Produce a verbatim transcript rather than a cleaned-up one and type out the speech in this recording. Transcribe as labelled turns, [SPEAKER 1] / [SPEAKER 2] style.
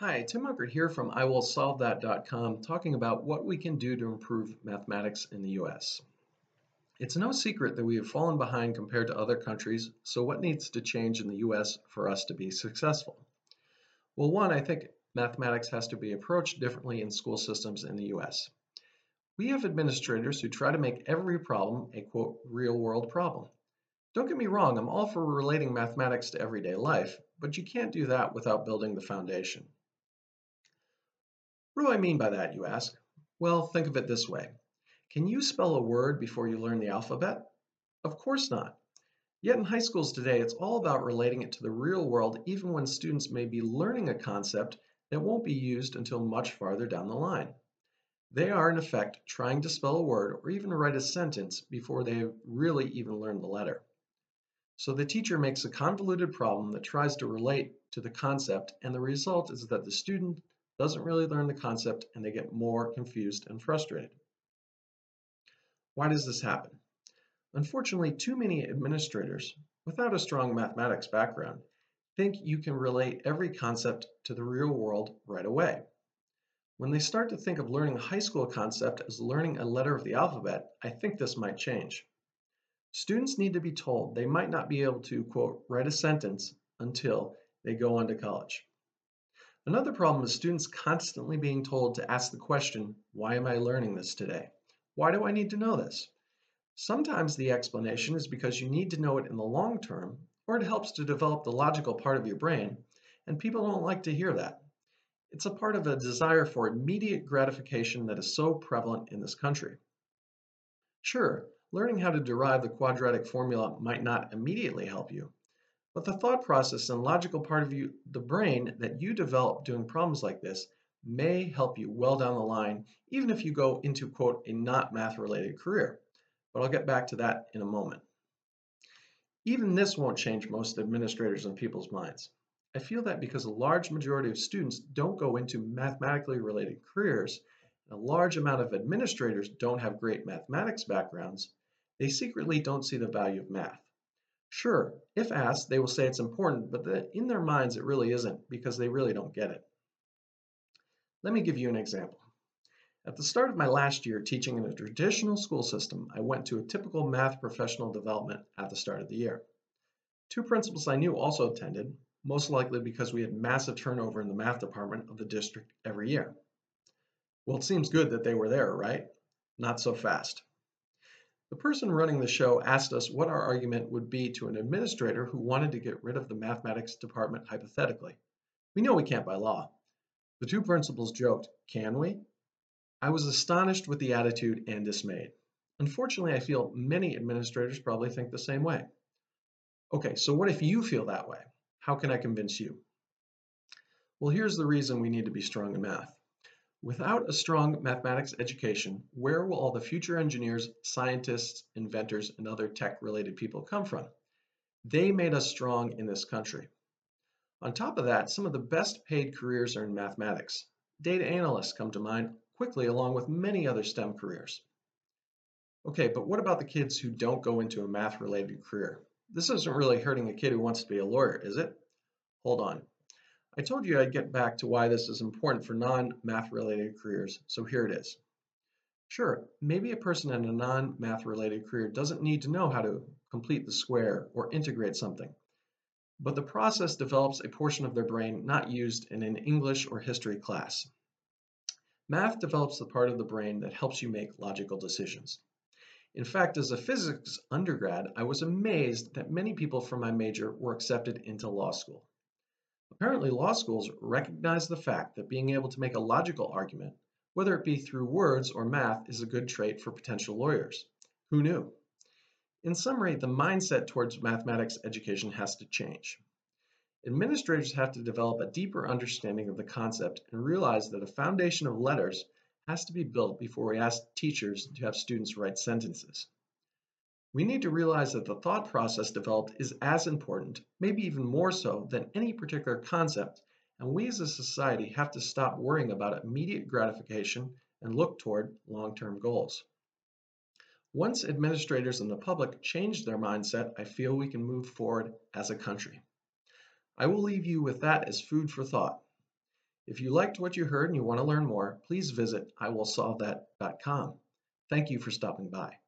[SPEAKER 1] Hi, Tim Unkert here from I Will Solve That dot com, talking about what we can do to improve mathematics in the U S. It's no secret that we have fallen behind compared to other countries, so what needs to change in the U S for us to be successful? Well, one, I think mathematics has to be approached differently in school systems in the U S. We have administrators who try to make every problem a quote real world problem. Don't get me wrong, I'm all for relating mathematics to everyday life, but you can't do that without building the foundation. What do I mean by that, you ask? Well, think of it this way. Can you spell a word before you learn the alphabet? Of course not. Yet in high schools today, it's all about relating it to the real world, even when students may be learning a concept that won't be used until much farther down the line. They are, in effect, trying to spell a word or even write a sentence before they have really even learned the letter. So the teacher makes a convoluted problem that tries to relate to the concept, and the result is that the student doesn't really learn the concept and they get more confused and frustrated. Why does this happen? Unfortunately, too many administrators without a strong mathematics background think you can relate every concept to the real world right away. When they start to think of learning a high school concept as learning a letter of the alphabet, I think this might change. Students need to be told they might not be able to, quote, write a sentence until they go on to college. Another problem is students constantly being told to ask the question, why am I learning this today? Why do I need to know this? Sometimes the explanation is because you need to know it in the long term, or it helps to develop the logical part of your brain, and people don't like to hear that. It's a part of a desire for immediate gratification that is so prevalent in this country. Sure, learning how to derive the quadratic formula might not immediately help you, but the thought process and logical part of you, the brain that you develop doing problems like this may help you well down the line, even if you go into, quote, a not math related career. But I'll get back to that in a moment. Even this won't change most administrators and people's minds. I feel that because a large majority of students don't go into mathematically related careers, and a large amount of administrators don't have great mathematics backgrounds, they secretly don't see the value of math. Sure, if asked, they will say it's important, but the, in their minds it really isn't because they really don't get it. Let me give you an example. At the start of my last year teaching in a traditional school system, I went to a typical math professional development at the start of the year. Two principals I knew also attended, most likely because we had massive turnover in the math department of the district every year. Well, it seems good that they were there, right? Not so fast. The person running the show asked us what our argument would be to an administrator who wanted to get rid of the mathematics department hypothetically. We know we can't by law. The two principals joked, can we? I was astonished with the attitude and dismayed. Unfortunately, I feel many administrators probably think the same way. Okay, so what if you feel that way? How can I convince you? Well, here's the reason we need to be strong in math. Without a strong mathematics education, where will all the future engineers, scientists, inventors, and other tech-related people come from? They made us strong in this country. On top of that, some of the best paid careers are in mathematics. Data analysts come to mind quickly along with many other STEM careers. Okay, but what about the kids who don't go into a math-related career? This isn't really hurting a kid who wants to be a lawyer, is it? Hold on. I told you I'd get back to why this is important for non-math related careers, so here it is. Sure, maybe a person in a non-math related career doesn't need to know how to complete the square or integrate something, but the process develops a portion of their brain not used in an English or history class. Math develops the part of the brain that helps you make logical decisions. In fact, as a physics undergrad, I was amazed that many people from my major were accepted into law school. Apparently, law schools recognize the fact that being able to make a logical argument, whether it be through words or math, is a good trait for potential lawyers. Who knew? In summary, the mindset towards mathematics education has to change. Administrators have to develop a deeper understanding of the concept and realize that a foundation of letters has to be built before we ask teachers to have students write sentences. We need to realize that the thought process developed is as important, maybe even more so, than any particular concept, and we as a society have to stop worrying about immediate gratification and look toward long-term goals. Once administrators and the public change their mindset, I feel we can move forward as a country. I will leave you with that as food for thought. If you liked what you heard and you want to learn more, please visit I will solve that dot com. Thank you for stopping by.